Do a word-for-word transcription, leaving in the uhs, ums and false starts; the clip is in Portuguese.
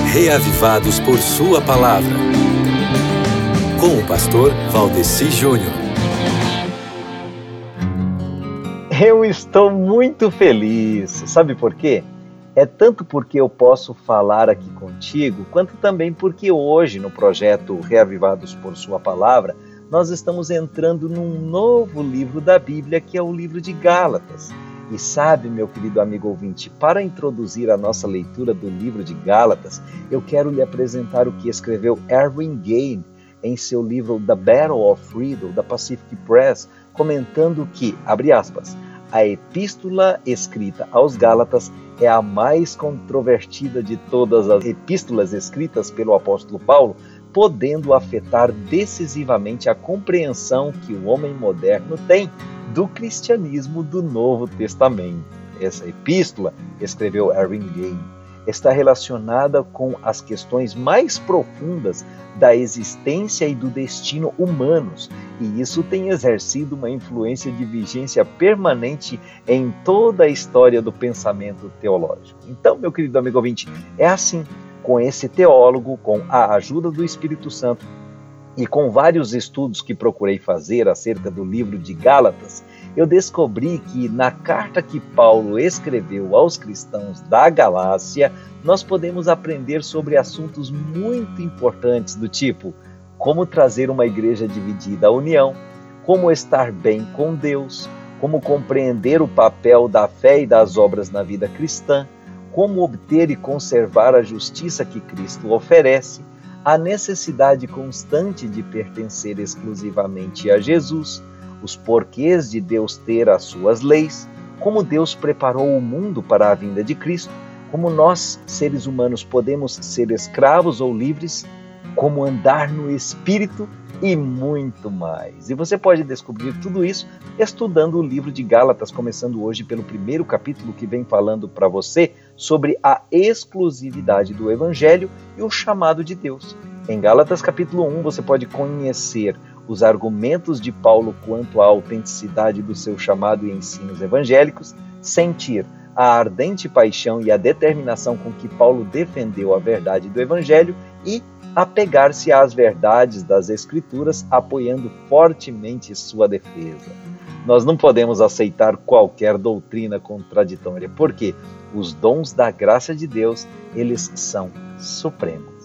Reavivados por Sua Palavra, com o pastor Valdeci Júnior. Eu estou muito feliz, sabe por quê? É tanto porque eu posso falar aqui contigo, quanto também porque hoje, no projeto Reavivados por Sua Palavra, nós estamos entrando num novo livro da Bíblia, que é o livro de Gálatas. E sabe, meu querido amigo ouvinte, para introduzir a nossa leitura do livro de Gálatas, eu quero lhe apresentar o que escreveu Erwin Gane em seu livro The Battle of Freedom, da Pacific Press, comentando que, abre aspas, a epístola escrita aos Gálatas é a mais controvertida de todas as epístolas escritas pelo apóstolo Paulo, podendo afetar decisivamente a compreensão que o homem moderno tem do cristianismo do Novo Testamento. Essa epístola, escreveu Erwin Gane, está relacionada com as questões mais profundas da existência e do destino humanos, e isso tem exercido uma influência de vigência permanente em toda a história do pensamento teológico. Então, meu querido amigo ouvinte, é assim, com esse teólogo, com a ajuda do Espírito Santo, e com vários estudos que procurei fazer acerca do livro de Gálatas, eu descobri que na carta que Paulo escreveu aos cristãos da Galácia, nós podemos aprender sobre assuntos muito importantes do tipo como trazer uma igreja dividida à união, como estar bem com Deus, como compreender o papel da fé e das obras na vida cristã, como obter e conservar a justiça que Cristo oferece, a necessidade constante de pertencer exclusivamente a Jesus, os porquês de Deus ter as suas leis, como Deus preparou o mundo para a vinda de Cristo, como nós, seres humanos, podemos ser escravos ou livres, como andar no Espírito e muito mais. E você pode descobrir tudo isso estudando o livro de Gálatas, começando hoje pelo primeiro capítulo que vem falando para você sobre a exclusividade do Evangelho e o chamado de Deus. Em Gálatas capítulo um você pode conhecer os argumentos de Paulo quanto à autenticidade do seu chamado e ensinos evangélicos, sentir a ardente paixão e a determinação com que Paulo defendeu a verdade do Evangelho e apegar-se às verdades das Escrituras, apoiando fortemente sua defesa. Nós não podemos aceitar qualquer doutrina contraditória, porque os dons da graça de Deus, eles são supremos.